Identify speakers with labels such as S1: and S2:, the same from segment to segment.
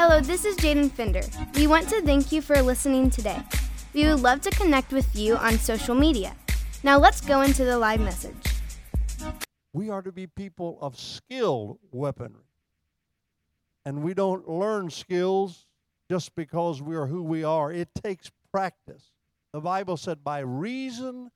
S1: Hello, this is Jaden Fender. We want to thank you for listening today. We would love to connect with you on social media. Now let's go into the live message.
S2: We are to be people of skilled weaponry. And we don't learn skills just because we are who we are. It takes practice. The Bible said by reason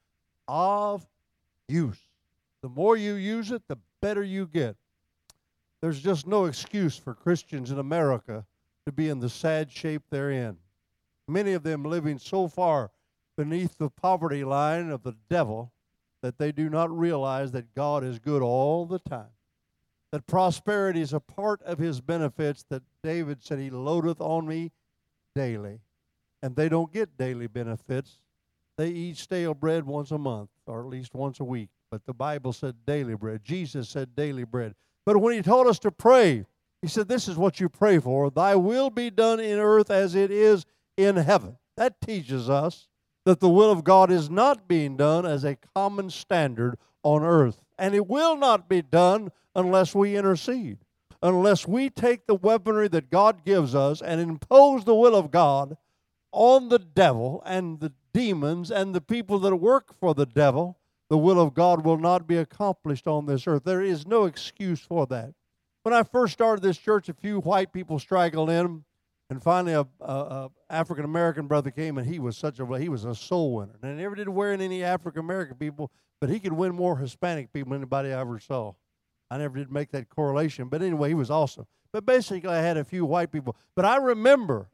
S2: of use. The more you use it, the better you get. There's just no excuse for Christians in America to be in the sad shape they're in. Many of them living so far beneath the poverty line of the devil that they do not realize that God is good all the time. That prosperity is a part of his benefits, that David said he loadeth on me daily. And they don't get daily benefits. They eat stale bread once a month, or at least once a week. But the Bible said daily bread. Jesus said daily bread. But when he taught us to pray, he said, this is what you pray for. Thy will be done in earth as it is in heaven. That teaches us that the will of God is not being done as a common standard on earth. And it will not be done unless we intercede, unless we take the weaponry that God gives us and impose the will of God on the devil and the demons and the people that work for the devil. The will of God will not be accomplished on this earth. There is no excuse for that. When I first started this church, a few white people straggled in, and finally a African-American brother came, and he was a soul winner. And he never did wear in any African-American people, but he could win more Hispanic people than anybody I ever saw. I never did make that correlation, but anyway, he was awesome. But basically, I had a few white people. But I remember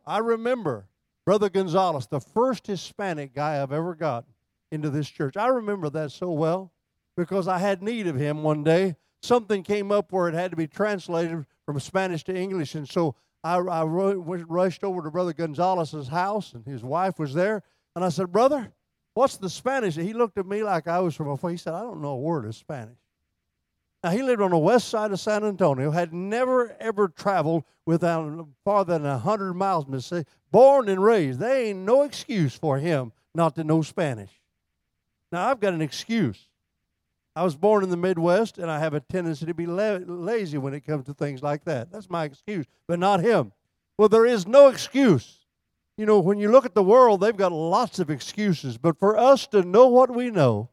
S2: Brother Gonzalez, the first Hispanic guy I've ever got into this church. I remember that so well because I had need of him one day. Something came up where it had to be translated from Spanish to English, and so I rushed over to Brother Gonzalez's house, and his wife was there, and I said, "Brother, what's the Spanish?" He looked at me like I was from afar. He said, "I don't know a word of Spanish." Now, he lived on the west side of San Antonio, had never, ever traveled without farther than 100 miles, Mississippi, born and raised. There ain't no excuse for him not to know Spanish. Now, I've got an excuse. I was born in the Midwest, and I have a tendency to be lazy when it comes to things like that. That's my excuse, but not him. Well, there is no excuse. You know, when you look at the world, they've got lots of excuses. But for us to know what we know,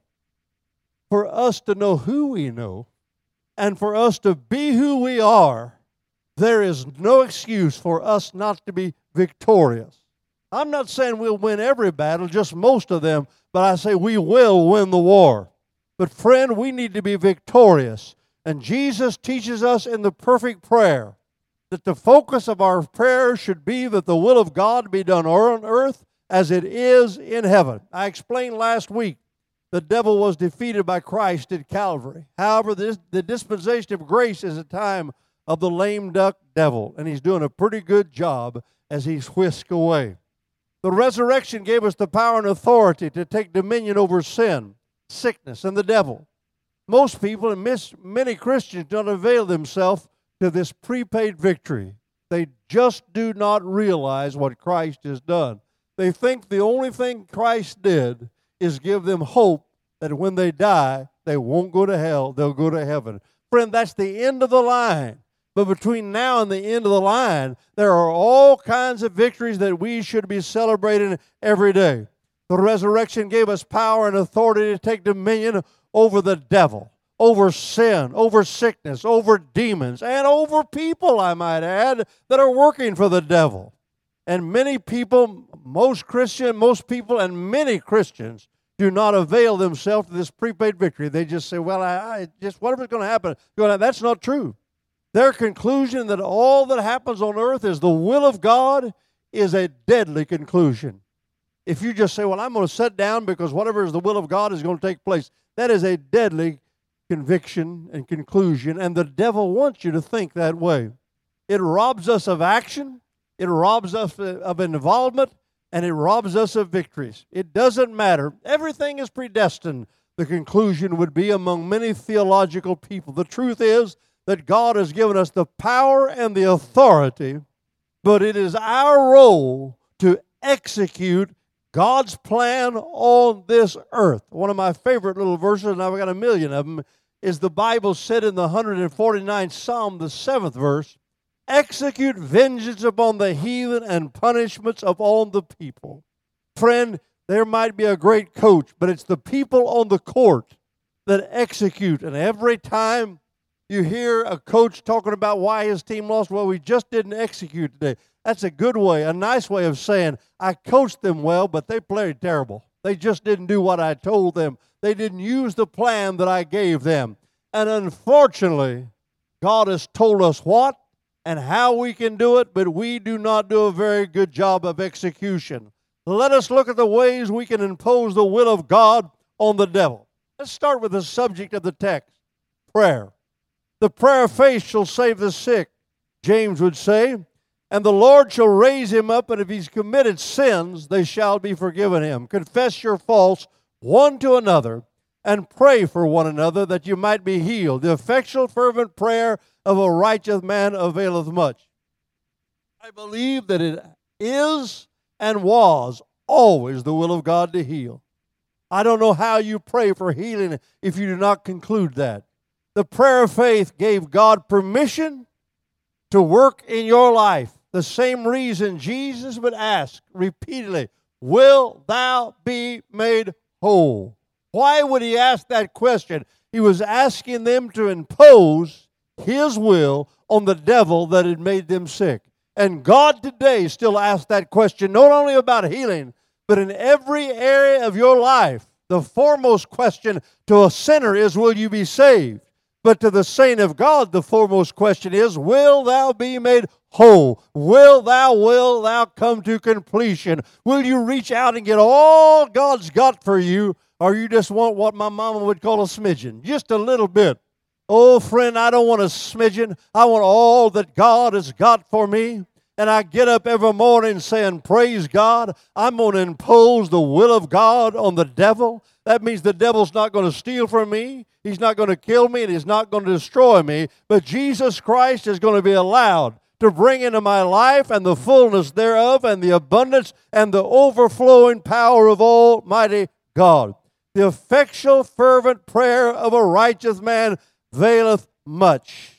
S2: for us to know who we know, and for us to be who we are, there is no excuse for us not to be victorious. I'm not saying we'll win every battle, just most of them, but I say we will win the war. But friend, we need to be victorious. And Jesus teaches us in the perfect prayer that the focus of our prayer should be that the will of God be done on earth as it is in heaven. I explained last week the devil was defeated by Christ at Calvary. However, the dispensation of grace is a time of the lame duck devil, and he's doing a pretty good job as he's whisked away. The resurrection gave us the power and authority to take dominion over sin, sickness, and the devil. Most people and many Christians don't avail themselves to this prepaid victory. They just do not realize what Christ has done. They think the only thing Christ did is give them hope that when they die, they won't go to hell, they'll go to heaven. Friend, that's the end of the line. But between now and the end of the line, there are all kinds of victories that we should be celebrating every day. The resurrection gave us power and authority to take dominion over the devil, over sin, over sickness, over demons, and over people, I might add, that are working for the devil. And many people, most people and many Christians do not avail themselves to this prepaid victory. They just say, well, I just whatever's going to happen. That's not true. Their conclusion that all that happens on earth is the will of God is a deadly conclusion. If you just say, well, I'm going to sit down because whatever is the will of God is going to take place, that is a deadly conviction and conclusion, and the devil wants you to think that way. It robs us of action, it robs us of involvement, and it robs us of victories. It doesn't matter. Everything is predestined, the conclusion would be among many theological people. The truth is that God has given us the power and the authority, but it is our role to execute God's plan on this earth. One of my favorite little verses, and I've got a million of them, is the Bible said in the 149th Psalm, the 7th verse, execute vengeance upon the heathen and punishments upon the people. Friend, there might be a great coach, but it's the people on the court that execute. And every time you hear a coach talking about why his team lost, well, we just didn't execute today. That's a good way, a nice way of saying, I coached them well, but they played terrible. They just didn't do what I told them. They didn't use the plan that I gave them. And unfortunately, God has told us what and how we can do it, but we do not do a very good job of execution. Let us look at the ways we can impose the will of God on the devil. Let's start with the subject of the text, prayer. The prayer of faith shall save the sick, James would say, and the Lord shall raise him up, and if he's committed sins, they shall be forgiven him. Confess your faults one to another, and pray for one another that you might be healed. The effectual fervent prayer of a righteous man availeth much. I believe that it is and was always the will of God to heal. I don't know how you pray for healing if you do not conclude that. The prayer of faith gave God permission to work in your life. The same reason Jesus would ask repeatedly, will thou be made whole? Why would he ask that question? He was asking them to impose his will on the devil that had made them sick. And God today still asks that question, not only about healing, but in every area of your life. The foremost question to a sinner is, will you be saved? But to the saint of God, the foremost question is, will thou be made whole? Will thou come to completion? Will you reach out and get all God's got for you, or you just want what my mama would call a smidgen? Just a little bit. Oh, friend, I don't want a smidgen. I want all that God has got for me. And I get up every morning saying, praise God, I'm going to impose the will of God on the devil. That means the devil's not going to steal from me. He's not going to kill me, and he's not going to destroy me. But Jesus Christ is going to be allowed to bring into my life and the fullness thereof and the abundance and the overflowing power of Almighty God. The effectual, fervent prayer of a righteous man availeth much.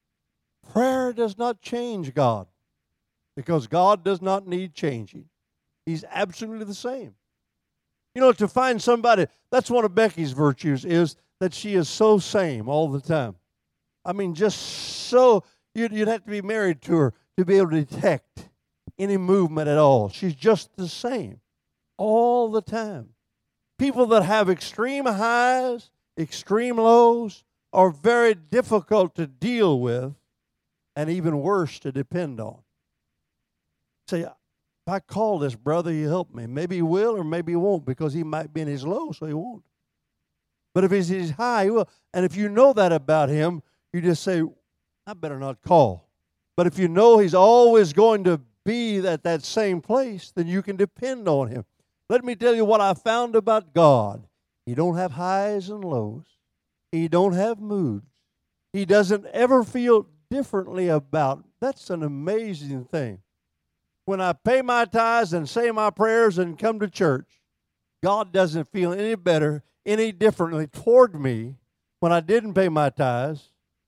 S2: Prayer does not change God, because God does not need changing. He's absolutely the same. You know, to find somebody, that's one of Becky's virtues, is that she is so same all the time. I mean, just so, you'd have to be married to her to be able to detect any movement at all. She's just the same all the time. People that have extreme highs, extreme lows, are very difficult to deal with and even worse to depend on. Say, if I call this brother, he'll help me. Maybe he will or maybe he won't, because he might be in his low, so he won't. But if he's in his high, he will. And if you know that about him, you just say, I better not call. But if you know he's always going to be at that same place, then you can depend on him. Let me tell you what I found about God. He don't have highs and lows. He don't have moods. He doesn't ever feel differently about. That's an amazing thing. When I pay my tithes and say my prayers and come to church, God doesn't feel any better, any differently toward me when I didn't pay my tithes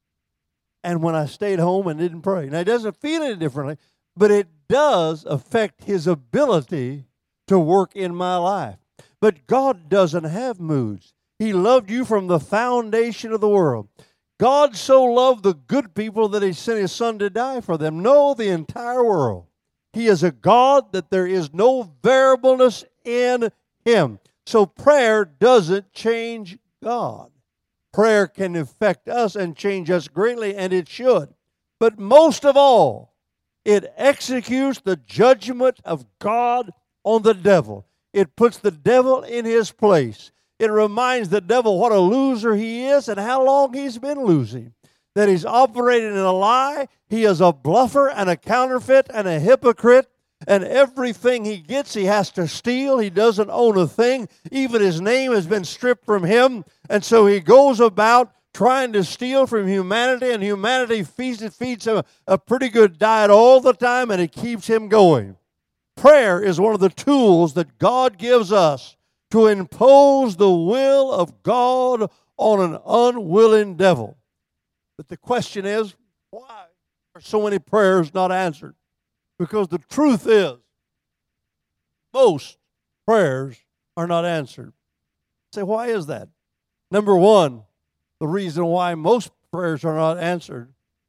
S2: and when I stayed home and didn't pray. Now, he doesn't feel any differently, but it does affect his ability to work in my life. But God doesn't have moods. He loved you from the foundation of the world. God so loved the good people that he sent his son to die for them. No, the entire world. He is a God that there is no variableness in him. So prayer doesn't change God. Prayer can affect us and change us greatly, and it should. But most of all, it executes the judgment of God on the devil. It puts the devil in his place. It reminds the devil what a loser he is and how long he's been losing. That he's operating in a lie. He is a bluffer and a counterfeit and a hypocrite. And everything he gets, he has to steal. He doesn't own a thing. Even his name has been stripped from him. And so he goes about trying to steal from humanity, and humanity feeds him a pretty good diet all the time, and it keeps him going. Prayer is one of the tools that God gives us to impose the will of God on an unwilling devil. But the question is, why? There's so many prayers not answered? Because the truth is, most prayers are not answered. Say, why is that? Number one, the reason why most prayers are not answered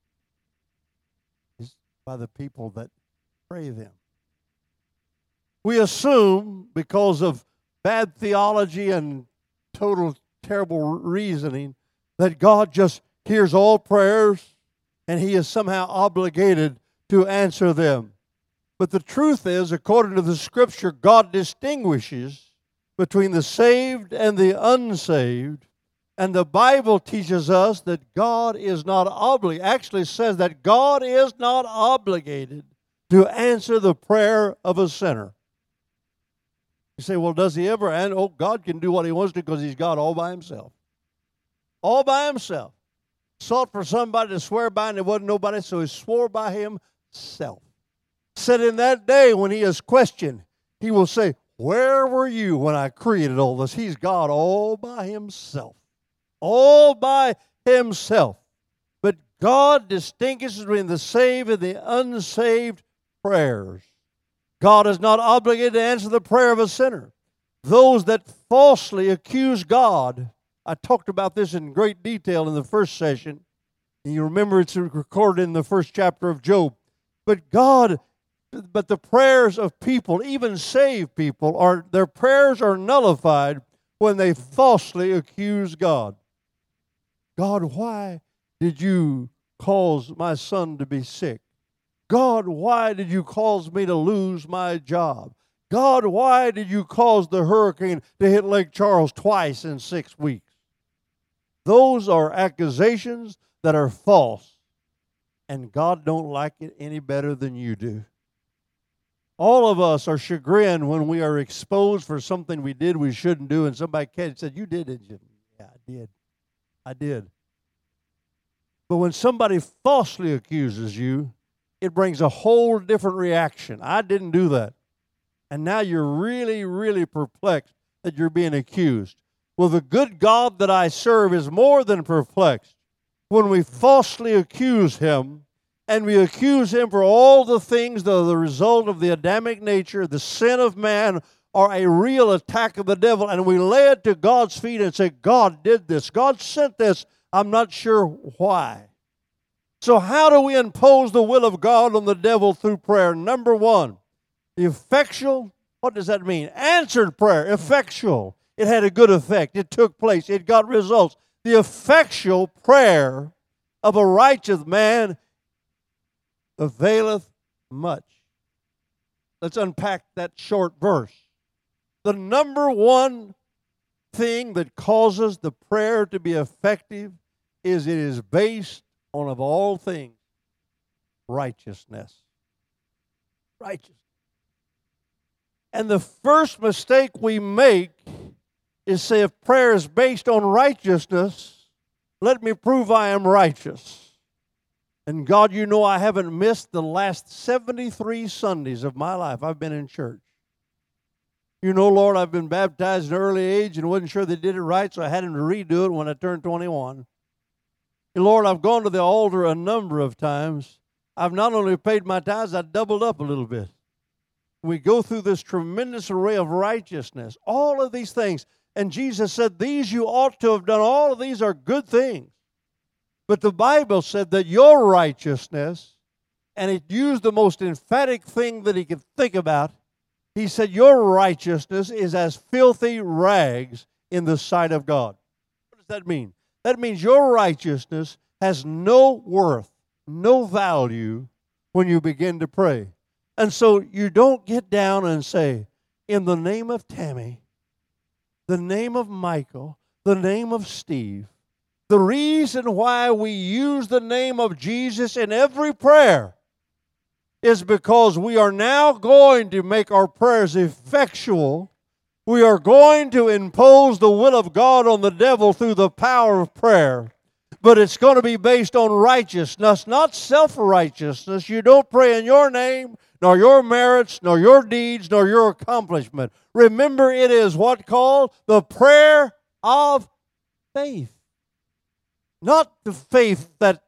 S2: is by the people that pray them. We assume, because of bad theology and total terrible reasoning, that God just hears all prayers and He is somehow obligated to answer them. But the truth is, according to the Scripture, God distinguishes between the saved and the unsaved. And the Bible teaches us that God is not obligated, actually says that God is not obligated to answer the prayer of a sinner. You say, well, does He ever? And God can do what He wants to because He's God all by Himself. All by Himself. Sought for somebody to swear by, and there wasn't nobody, so He swore by Himself. Said in that day when He is questioned, He will say, where were you when I created all this? He's God all by Himself. All by Himself. But God distinguishes between the saved and the unsaved prayers. God is not obligated to answer the prayer of a sinner. Those that falsely accuse God, I talked about this in great detail in the first session. And you remember it's recorded in the first chapter of Job. But the prayers of people, even saved people, their prayers are nullified when they falsely accuse God. God, why did you cause my son to be sick? God, why did you cause me to lose my job? God, why did you cause the hurricane to hit Lake Charles twice in 6 weeks? Those are accusations that are false, and God don't like it any better than you do. All of us are chagrined when we are exposed for something we did we shouldn't do, and somebody said, you did, didn't you? Yeah, I did. But when somebody falsely accuses you, it brings a whole different reaction. I didn't do that. And now you're really, really perplexed that you're being accused. Well, the good God that I serve is more than perplexed. When we falsely accuse Him, and we accuse Him for all the things that are the result of the Adamic nature, the sin of man, are a real attack of the devil, and we lay it to God's feet and say, God did this. God sent this. I'm not sure why. So how do we impose the will of God on the devil through prayer? Number one, the effectual, what does that mean? Answered prayer, effectual. It had a good effect. It took place. It got results. The effectual prayer of a righteous man availeth much. Let's unpack that short verse. The number one thing that causes the prayer to be effective is it is based on, of all things, righteousness. Righteousness. And the first mistake we make is say, if prayer is based on righteousness, let me prove I am righteous. And God, you know I haven't missed the last 73 Sundays of my life I've been in church. You know, Lord, I've been baptized at an early age and wasn't sure they did it right, so I had them to redo it when I turned 21. And Lord, I've gone to the altar a number of times. I've not only paid my tithes, I doubled up a little bit. We go through this tremendous array of righteousness, all of these things. And Jesus said, these you ought to have done. All of these are good things. But the Bible said that your righteousness, and it used the most emphatic thing that He could think about. He said, your righteousness is as filthy rags in the sight of God. What does that mean? That means your righteousness has no worth, no value when you begin to pray. And so you don't get down and say, in the name of Tammy, the name of Michael, the name of Steve. The reason why we use the name of Jesus in every prayer is because we are now going to make our prayers effectual. We are going to impose the will of God on the devil through the power of prayer. But it's going to be based on righteousness, not self-righteousness. You don't pray in your name, nor your merits, nor your deeds, nor your accomplishment. Remember, it is what called the prayer of faith. Not the faith that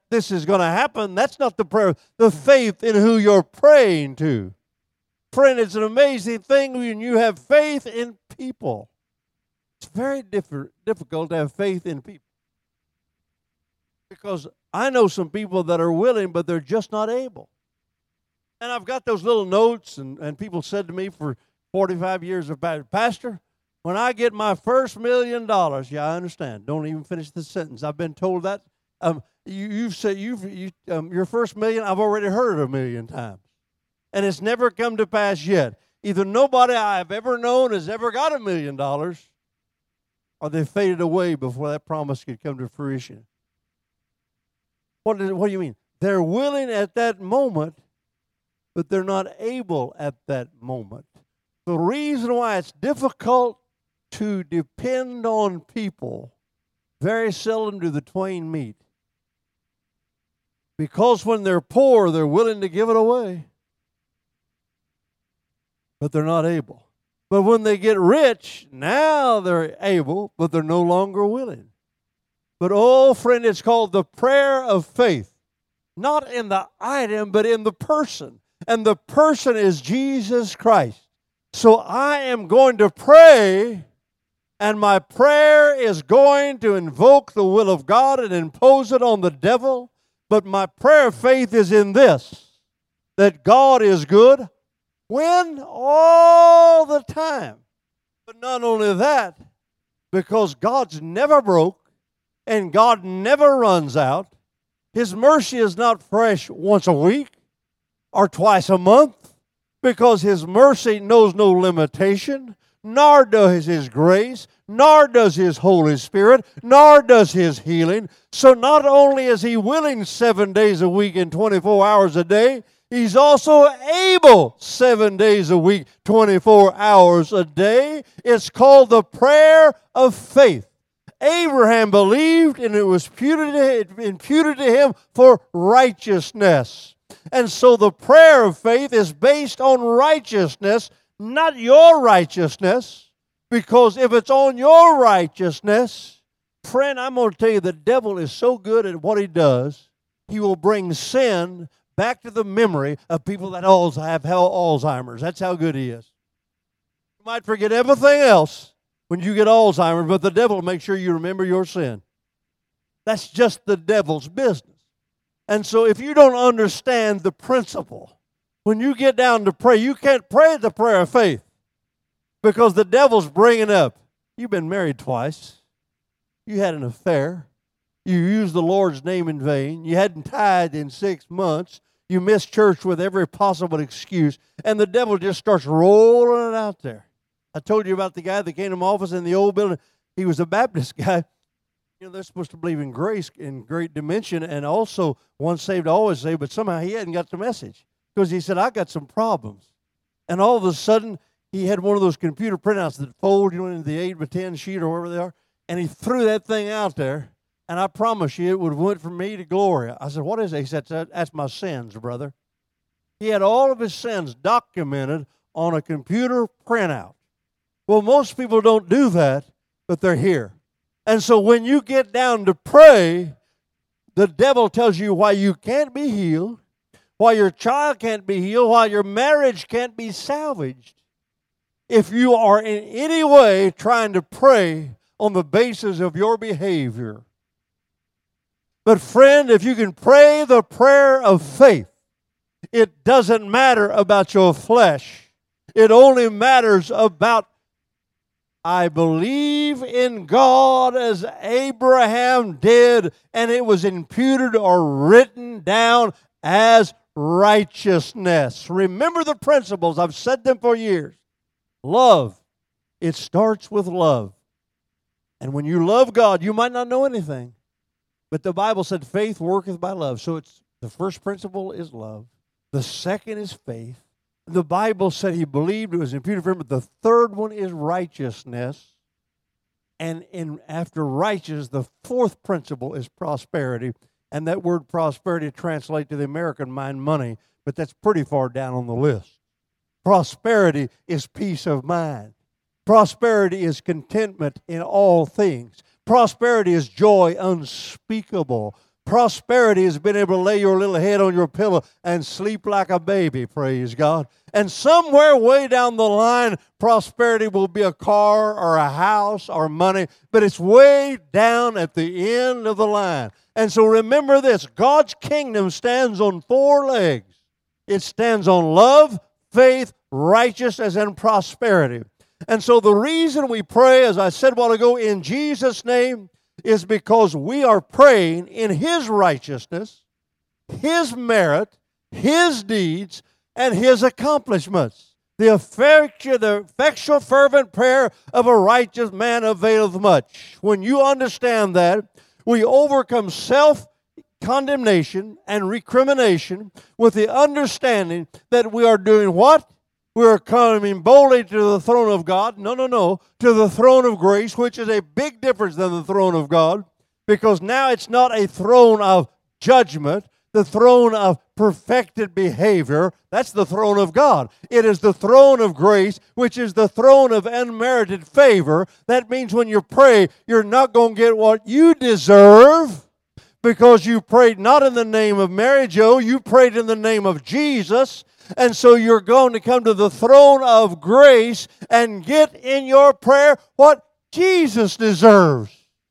S2: this is going to happen. That's not the prayer. The faith in who you're praying to. Friend, it's an amazing thing when you have faith in people. It's very difficult to have faith in people. Because I know some people that are willing, but they're just not able. And I've got those little notes, and people said to me for 45 years about it, Pastor, when I get my first $1 million, yeah, I understand. Don't even finish the sentence. I've been told that. You've said your first million, I've already heard it 1 million times. And it's never come to pass yet. Either nobody I've ever known has ever got $1 million, or they faded away before that promise could come to fruition. What do you mean? They're willing at that moment, but they're not able at that moment. The reason why it's difficult to depend on people, very seldom do the twain meet. Because when they're poor, they're willing to give it away, but they're not able. But when they get rich, now they're able, but they're no longer willing. But, oh, friend, it's called the prayer of faith. Not in the item, but in the person. And the person is Jesus Christ. So I am going to pray, and my prayer is going to invoke the will of God and impose it on the devil. But my prayer of faith is in this, that God is good. When? All the time. But not only that, because God's never broke, and God never runs out. His mercy is not fresh once a week or twice a month, because His mercy knows no limitation, nor does His grace, nor does His Holy Spirit, nor does His healing. So not only is He willing 7 days a week and 24 hours a day, He's also able 7 days a week, 24 hours a day. It's called the prayer of faith. Abraham believed, and it was imputed to him for righteousness. And so the prayer of faith is based on righteousness, not your righteousness. Because if it's on your righteousness, friend, I'm going to tell you, the devil is so good at what he does, he will bring sin back to the memory of people that have Alzheimer's. That's how good he is. You might forget everything else when you get Alzheimer's, but the devil will make sure you remember your sin. That's just the devil's business. And so if you don't understand the principle, when you get down to pray, you can't pray the prayer of faith because the devil's bringing up, you've been married twice, you had an affair, you used the Lord's name in vain, you hadn't tithed in 6 months, you missed church with every possible excuse, and the devil just starts rolling it out there. I told you about the guy that came to my office in the old building. He was a Baptist guy. You know, they're supposed to believe in grace in great dimension and also once saved, always saved, but somehow he hadn't got the message because he said, I got some problems. And all of a sudden, he had one of those computer printouts that fold, into the 8x10 sheet or wherever they are, and he threw that thing out there, and I promise you it would have went from me to glory. I said, what is it? He said, that's my sins, brother. He had all of his sins documented on a computer printout. Well, most people don't do that, but they're here. And so when you get down to pray, the devil tells you why you can't be healed, why your child can't be healed, why your marriage can't be salvaged. If you are in any way trying to pray on the basis of your behavior. But friend, if you can pray the prayer of faith, it doesn't matter about your flesh. It only matters about I believe in God as Abraham did, and it was imputed or written down as righteousness. Remember the principles. I've said them for years. Love. It starts with love. And when you love God, you might not know anything. But the Bible said faith worketh by love. So it's the first principle is love. The second is faith. The Bible said he believed, it was imputed for him, but the third one is righteousness. And after righteousness, the fourth principle is prosperity. And that word prosperity translates to the American mind money, but that's pretty far down on the list. Prosperity is peace of mind. Prosperity is contentment in all things. Prosperity is joy unspeakable. Prosperity has been able to lay your little head on your pillow and sleep like a baby, praise God. And somewhere way down the line, prosperity will be a car or a house or money, but it's way down at the end of the line. And so remember this, God's kingdom stands on 4 legs. It stands on love, faith, righteousness, and prosperity. And so the reason we pray, as I said a while ago, in Jesus' name, is because we are praying in His righteousness, His merit, His deeds, and His accomplishments. The effectual, fervent prayer of a righteous man availeth much. When you understand that, we overcome self-condemnation and recrimination with the understanding that we are doing what? We are coming boldly to the throne of God. No, to the throne of grace, which is a big difference than the throne of God, because now it's not a throne of judgment, the throne of perfected behavior. That's the throne of God. It is the throne of grace, which is the throne of unmerited favor. That means when you pray, you're not going to get what you deserve, because you prayed not in the name of Mary Jo, you prayed in the name of Jesus. And so you're going to come to the throne of grace and get in your prayer what Jesus deserves.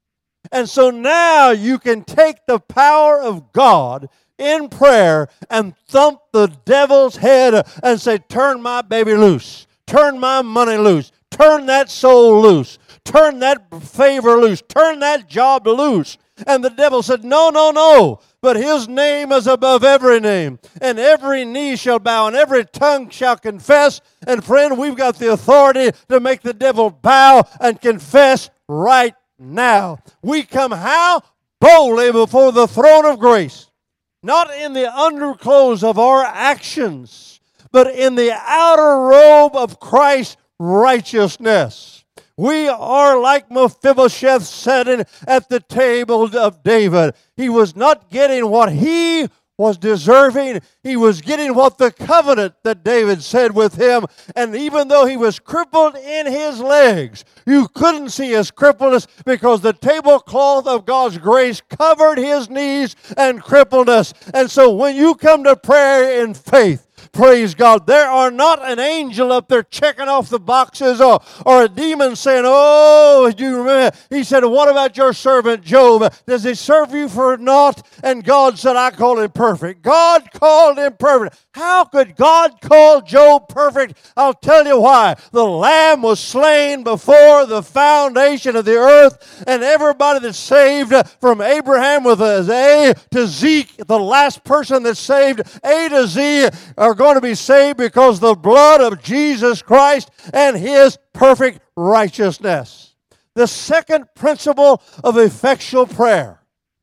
S2: And so now you can take the power of God in prayer and thump the devil's head and say, turn my baby loose. Turn my money loose. Turn that soul loose. Turn that favor loose. Turn that job loose. And the devil said, no. But His name is above every name. And every knee shall bow and every tongue shall confess. And friend, we've got the authority to make the devil bow and confess right now. We come how? Boldly before the throne of grace. Not in the underclothes of our actions, but in the outer robe of Christ's righteousness. We are like Mephibosheth sitting at the table of David. He was not getting what he was deserving. He was getting what the covenant that David said with him. And even though he was crippled in his legs, you couldn't see his crippledness because the tablecloth of God's grace covered his knees and crippled us. And so when you come to prayer in faith, praise God, there are not an angel up there checking off the boxes or a demon saying, oh, do you remember? He said, what about your servant Job? Does he serve you for naught? And God said, I call him perfect. God called him perfect. How could God call Job perfect? I'll tell you why. The Lamb was slain before the foundation of the earth, and everybody that's saved from Abraham with his A to Zeke, the last person that's saved, A to Z, are going to be saved because the blood of Jesus Christ and His perfect righteousness. The second principle of effectual prayer,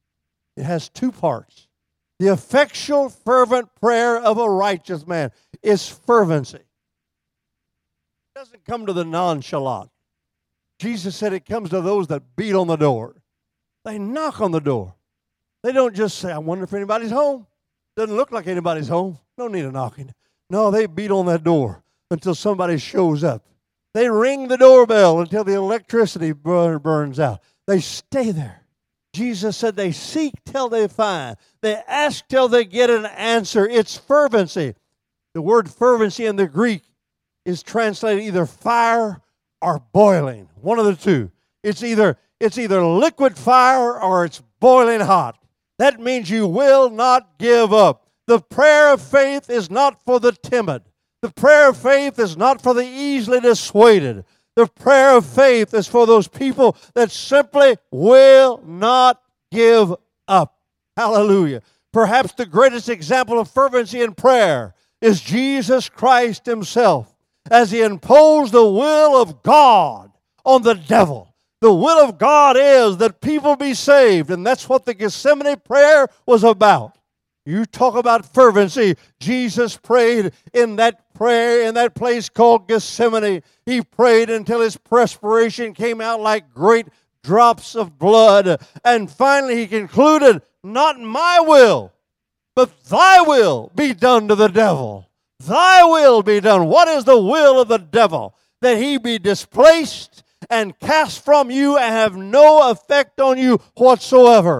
S2: it has 2 parts. The effectual, fervent prayer of a righteous man is fervency. It doesn't come to the nonchalant. Jesus said it comes to those that beat on the door. They knock on the door. They don't just say, I wonder if anybody's home. Doesn't look like anybody's home. No need of knocking. No, they beat on that door until somebody shows up. They ring the doorbell until the electricity burns out. They stay there. Jesus said they seek till they find. They ask till they get an answer. It's fervency. The word fervency in the Greek is translated either fire or boiling. One of the two. It's either liquid fire or it's boiling hot. That means you will not give up. The prayer of faith is not for the timid. The prayer of faith is not for the easily dissuaded. The prayer of faith is for those people that simply will not give up. Hallelujah. Perhaps the greatest example of fervency in prayer is Jesus Christ Himself as He imposed the will of God on the devil. The will of God is that people be saved, and that's what the Gethsemane prayer was about. You talk about fervency. Jesus prayed in that prayer in that place called Gethsemane. He prayed until his perspiration came out like great drops of blood. And finally he concluded, not my will, but thy will be done to the devil. Thy will be done. What is the will of the devil? That he be displaced and cast from you and have no effect on you whatsoever.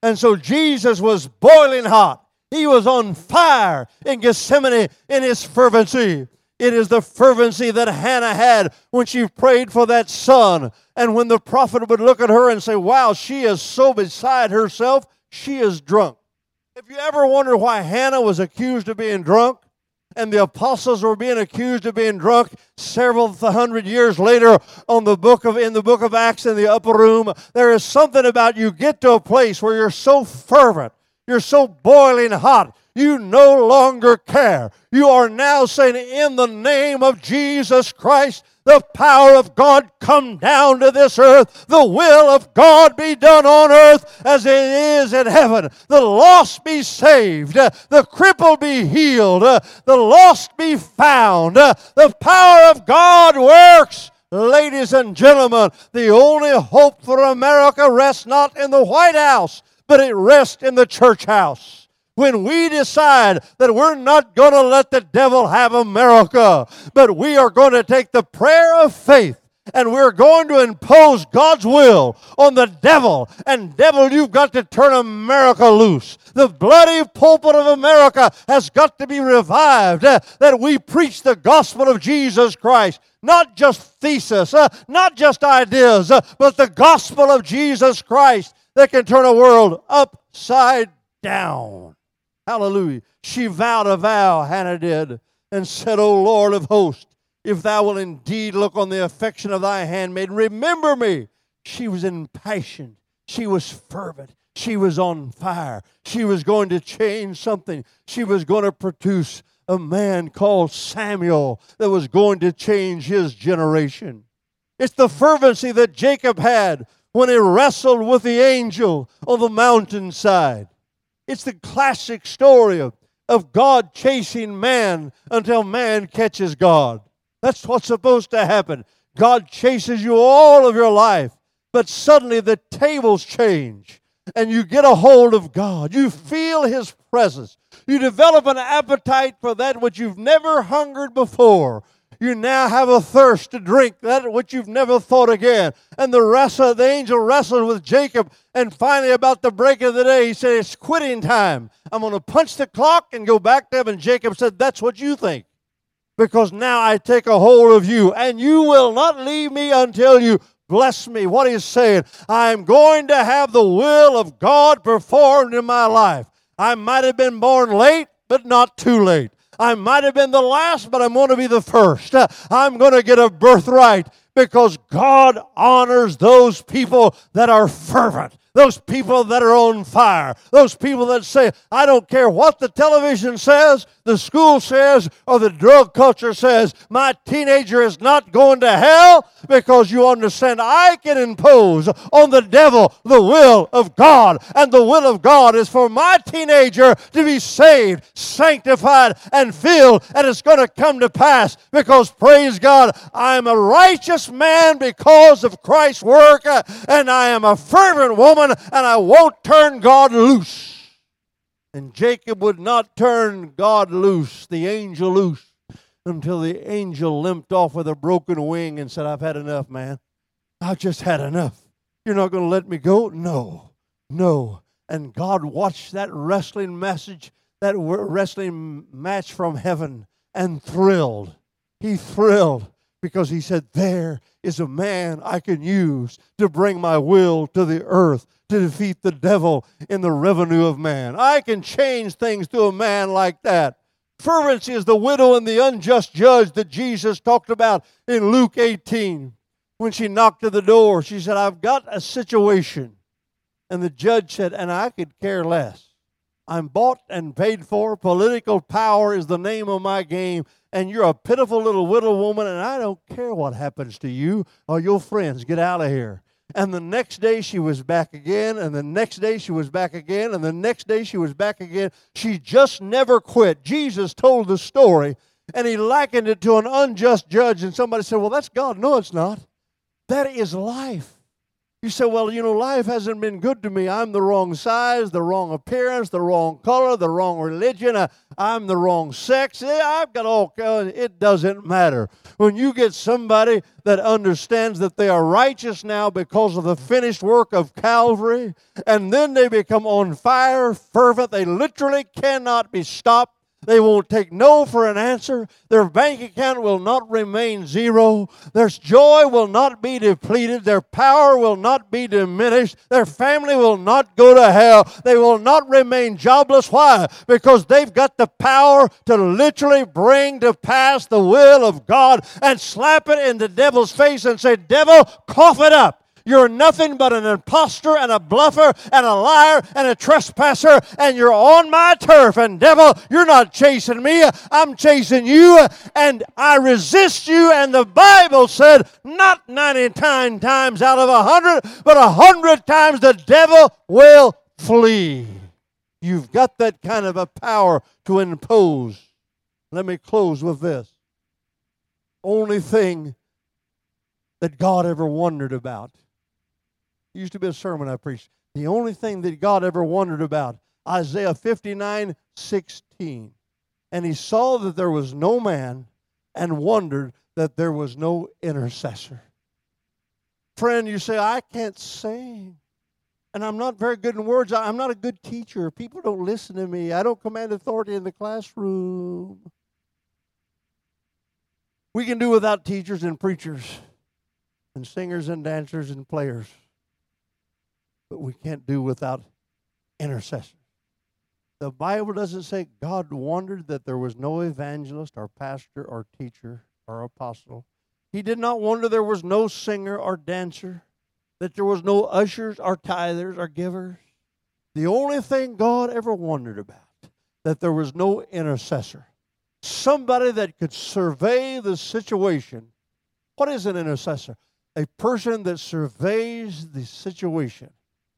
S2: And so Jesus was boiling hot. He was on fire in Gethsemane in his fervency. It is the fervency that Hannah had when she prayed for that son. And when the prophet would look at her and say, wow, she is so beside herself, she is drunk. Have you ever wondered why Hannah was accused of being drunk? And the apostles were being accused of being drunk several hundred years later in the book of Acts in the upper room. There is something about you get to a place where you're so fervent, you're so boiling hot, you no longer care. You are now saying, in the name of Jesus Christ, the power of God come down to this earth. The will of God be done on earth as it is in heaven. The lost be saved. The crippled be healed. The lost be found. The power of God works. Ladies and gentlemen, the only hope for America rests not in the White House, but it rests in the church house. When we decide that we're not going to let the devil have America, but we are going to take the prayer of faith and we're going to impose God's will on the devil. And devil, you've got to turn America loose. The bloody pulpit of America has got to be revived, that we preach the gospel of Jesus Christ. Not just thesis, not just ideas, but the gospel of Jesus Christ that can turn a world upside down. Hallelujah. She vowed a vow, Hannah did, and said, O Lord of hosts, if thou wilt indeed look on the affection of thy handmaid, remember me. She was impassioned. She was fervent. She was on fire. She was going to change something. She was going to produce a man called Samuel that was going to change his generation. It's the fervency that Jacob had when he wrestled with the angel on the mountainside. It's the classic story of God chasing man until man catches God. That's what's supposed to happen. God chases you all of your life, but suddenly the tables change and you get a hold of God. You feel His presence. You develop an appetite for that which you've never hungered before. You now have a thirst to drink that which you've never thought again. And the angel wrestled with Jacob, and finally about the break of the day, he said, it's quitting time. I'm going to punch the clock and go back to heaven. Jacob said, that's what you think, because now I take a hold of you, and you will not leave me until you bless me. What he's saying, I'm going to have the will of God performed in my life. I might have been born late, but not too late. I might have been the last, but I'm going to be the first. I'm going to get a birthright, because God honors those people that are fervent, those people that are on fire, those people that say, I don't care what the television says, the school says, or the drug culture says, my teenager is not going to hell, because you understand I can impose on the devil the will of God. And the will of God is for my teenager to be saved, sanctified, and filled. And it's going to come to pass, because, praise God, I am a righteous man because of Christ's work, and I am a fervent woman, and I won't turn God loose. And Jacob would not turn God loose, the angel loose, until the angel limped off with a broken wing and said, I've had enough, man. I've just had enough. You're not going to let me go? No, no. And God watched that wrestling message, that wrestling match from heaven, and thrilled. He thrilled, because he said, there is a man I can use to bring my will to the earth, to defeat the devil in the revenue of man. I can change things through a man like that. Fervency is the widow and the unjust judge that Jesus talked about in Luke 18. When she knocked at the door, she said, I've got a situation. And the judge said, and I could care less. I'm bought and paid for. Political power is the name of my game. And you're a pitiful little widow woman, and I don't care what happens to you or your friends. Get out of here. And the next day she was back again, and the next day she was back again, and the next day she was back again. She just never quit. Jesus told the story, and he likened it to an unjust judge, and somebody said, well, that's God. No, it's not. That is life. You say, well, life hasn't been good to me. I'm the wrong size, the wrong appearance, the wrong color, the wrong religion. I'm the wrong sex. I've got all kinds. It doesn't matter. When you get somebody that understands that they are righteous now because of the finished work of Calvary, and then they become on fire, fervent, they literally cannot be stopped. They won't take no for an answer. Their bank account will not remain zero. Their joy will not be depleted. Their power will not be diminished. Their family will not go to hell. They will not remain jobless. Why? Because they've got the power to literally bring to pass the will of God and slap it in the devil's face and say, devil, cough it up. You're nothing but an imposter and a bluffer and a liar and a trespasser, and you're on my turf. And devil, you're not chasing me. I'm chasing you, and I resist you. And the Bible said, not 99 times out of 100, but 100 times the devil will flee. You've got that kind of a power to impose. Let me close with this. Only thing that God ever wondered about. It used to be a sermon I preached. The only thing that God ever wondered about, Isaiah 59:16. And he saw that there was no man and wondered that there was no intercessor. Friend, you say, I can't sing. And I'm not very good in words. I'm not a good teacher. People don't listen to me. I don't command authority in the classroom. We can do without teachers and preachers and singers and dancers and players. But we can't do without intercessors. The Bible doesn't say God wondered that there was no evangelist or pastor or teacher or apostle. He did not wonder there was no singer or dancer, that there was no ushers or tithers or givers. The only thing God ever wondered about, that there was no intercessor. Somebody that could survey the situation. What is an intercessor? A person that surveys the situation.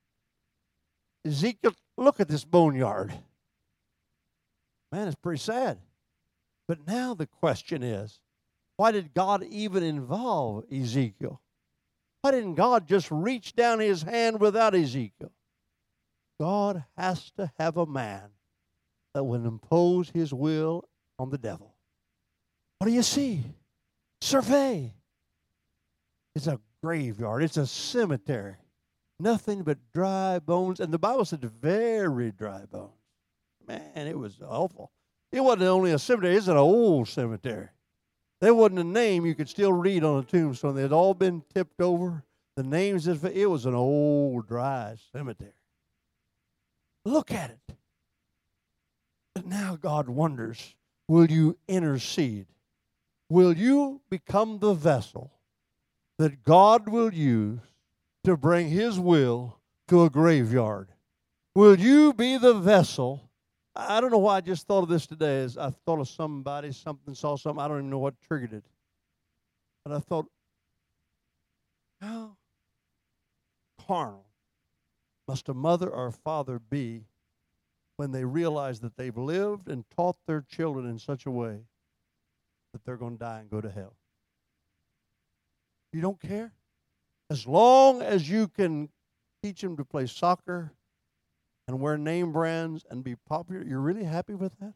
S2: Ezekiel, look at this boneyard. Man, it's pretty sad. But now the question is, why did God even involve Ezekiel? Why didn't God just reach down his hand without Ezekiel? God has to have a man that will impose his will on the devil. What do you see? Survey. It's a graveyard. It's a cemetery. Nothing but dry bones. And the Bible said very dry bones. Man, it was awful. It wasn't only a cemetery. It's an old cemetery. There wasn't a name you could still read on a tombstone. They had all been tipped over. The names, it was an old, dry cemetery. Look at it. But now God wonders, will you intercede? Will you become the vessel that God will use to bring his will to a graveyard? Will you be the vessel? I don't know why I just thought of this today. As I thought of somebody, something, saw something. I don't even know what triggered it. But I thought, how carnal must a mother or a father be when they realize that they've lived and taught their children in such a way that they're going to die and go to hell? You don't care? As long as you can teach them to play soccer and wear name brands and be popular, you're really happy with that?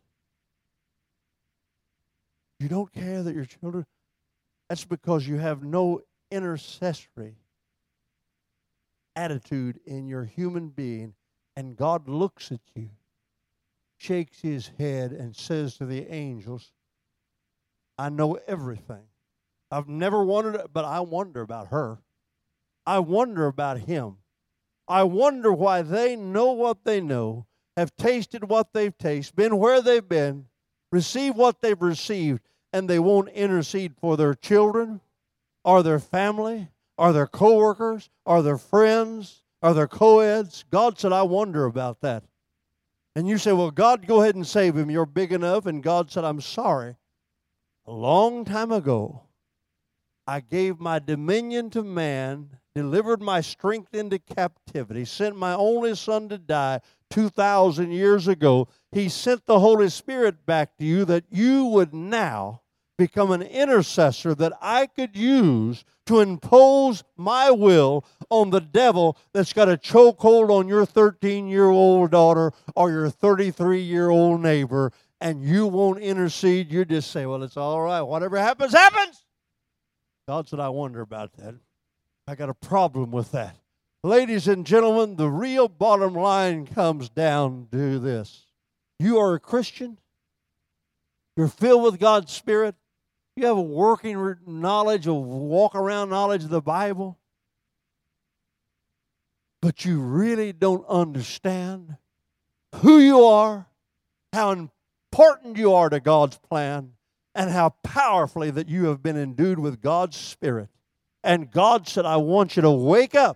S2: You don't care that your children... That's because you have no intercessory attitude in your human being, and God looks at you, shakes his head, and says to the angels, I know everything. I've never wondered, but I wonder about her. I wonder about him. I wonder why they know what they know, have tasted what they've tasted, been where they've been, received what they've received, and they won't intercede for their children or their family or their co-workers or their friends or their co-eds. God said, I wonder about that. And you say, well, God, go ahead and save him. You're big enough. And God said, I'm sorry. A long time ago, I gave my dominion to man, delivered my strength into captivity, sent my only son to die 2,000 years ago. He sent the Holy Spirit back to you that you would now become an intercessor that I could use to impose my will on the devil that's got a chokehold on your 13-year-old daughter or your 33-year-old neighbor, and you won't intercede. You just say, well, it's all right. Whatever happens, happens. God said, I wonder about that. I got a problem with that. Ladies and gentlemen, the real bottom line comes down to this. You are a Christian. You're filled with God's Spirit. You have a working knowledge of walk-around knowledge of the Bible. But you really don't understand who you are, how important you are to God's plan, and how powerfully that you have been endued with God's Spirit. And God said, I want you to wake up.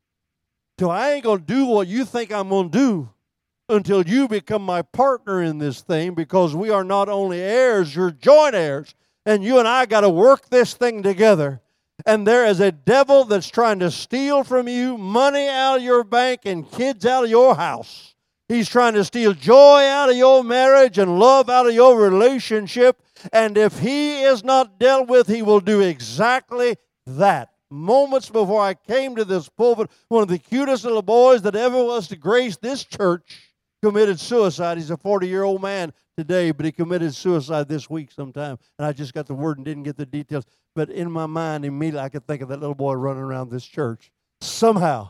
S2: So I ain't going to do what you think I'm going to do until you become my partner in this thing, because we are not only heirs, you're joint heirs. And you and I got to work this thing together. And there is a devil that's trying to steal from you money out of your bank and kids out of your house. He's trying to steal joy out of your marriage and love out of your relationship. And if he is not dealt with, he will do exactly that. Moments before I came to this pulpit, one of the cutest little boys that ever was to grace this church committed suicide. He's a 40-year-old man today, but he committed suicide this week sometime. And I just got the word and didn't get the details. But in my mind, immediately I could think of that little boy running around this church. Somehow,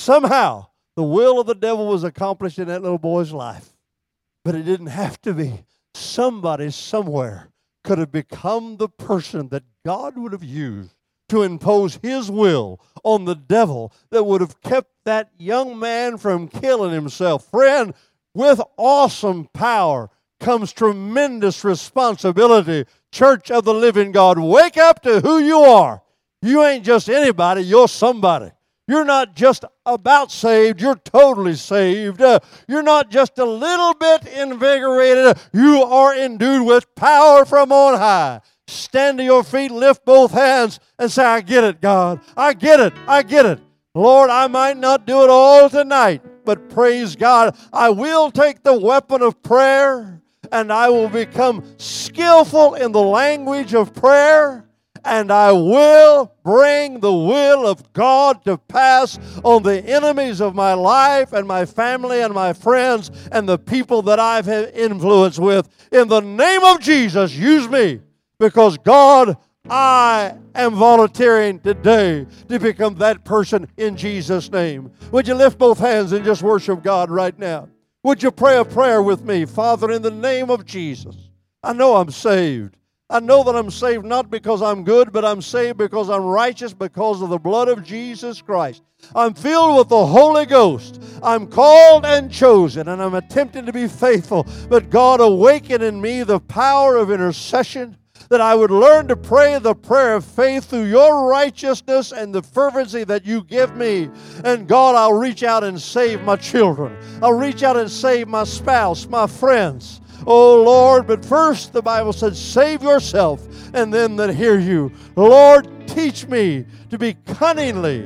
S2: the will of the devil was accomplished in that little boy's life. But it didn't have to be. Somebody somewhere could have become the person that God would have used to impose his will on the devil that would have kept that young man from killing himself. Friend, with awesome power comes tremendous responsibility. Church of the living God, wake up to who you are. You ain't just anybody, you're somebody. You're not just about saved, you're totally saved. You're not just a little bit invigorated, you are endued with power from on high. Stand to your feet, lift both hands, and say, I get it, God. I get it. I get it. Lord, I might not do it all tonight, but praise God, I will take the weapon of prayer, and I will become skillful in the language of prayer, and I will bring the will of God to pass on the enemies of my life and my family and my friends and the people that I've had influence with. In the name of Jesus, use me. Because God, I am volunteering today to become that person in Jesus' name. Would you lift both hands and just worship God right now? Would you pray a prayer with me? Father, in the name of Jesus, I know I'm saved. I know that I'm saved not because I'm good, but I'm saved because I'm righteous because of the blood of Jesus Christ. I'm filled with the Holy Ghost. I'm called and chosen, and I'm attempting to be faithful. But God, awaken in me the power of intercession, that I would learn to pray the prayer of faith through your righteousness and the fervency that you give me. And God, I'll reach out and save my children. I'll reach out and save my spouse, my friends. Oh, Lord, but first the Bible said, save yourself and them that hear you. Lord, teach me to be cunningly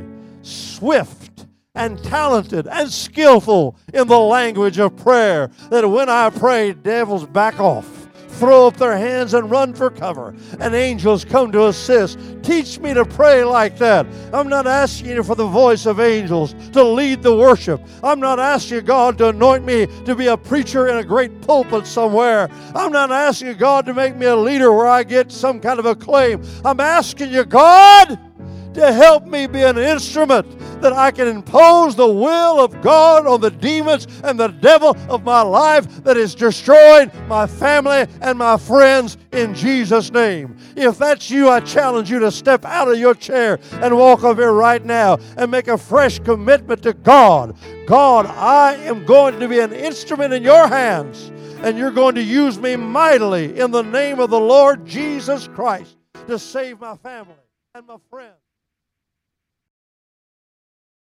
S2: swift and talented and skillful in the language of prayer, that when I pray, devils back off, throw up their hands and run for cover, and angels come to assist. Teach me to pray like that. I'm not asking you for the voice of angels to lead the worship. I'm not asking God to anoint me to be a preacher in a great pulpit somewhere. I'm not asking God to make me a leader where I get some kind of acclaim. I'm asking you, God, to help me be an instrument that I can impose the will of God on the demons and the devil of my life that is destroying my family and my friends in Jesus' name. If that's you, I challenge you to step out of your chair and walk over here right now and make a fresh commitment to God. God, I am going to be an instrument in your hands, and you're going to use me mightily in the name of the Lord Jesus Christ to save my family and my friends.